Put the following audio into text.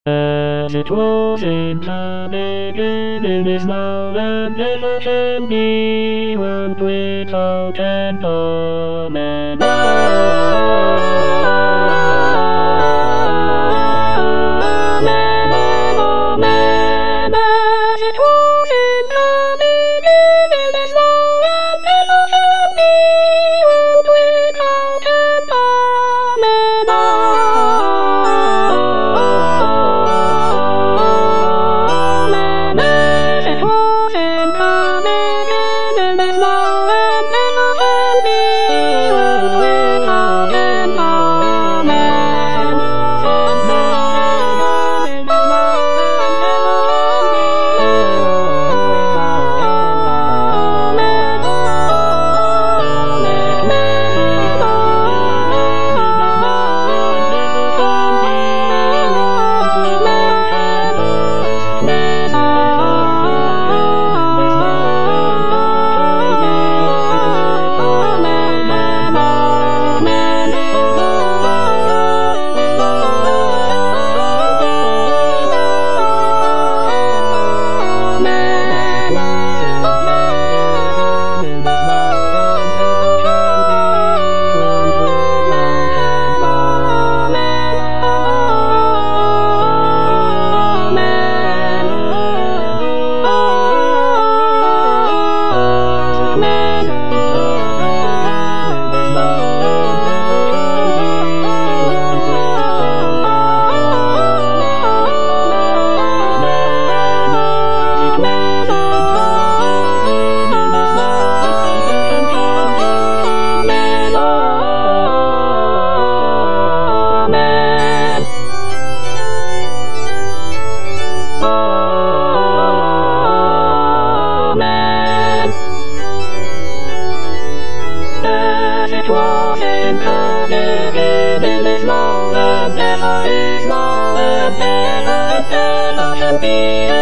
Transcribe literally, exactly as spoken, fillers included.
As it was in the beginning, it is now, and ever shall be, world without end. Amen. Amen. Amen. As it was in the beginning, it is now, and ever shall be, world without end. Amen. It was in the beginning, is now, and ever is now, and ever, and ever shall be.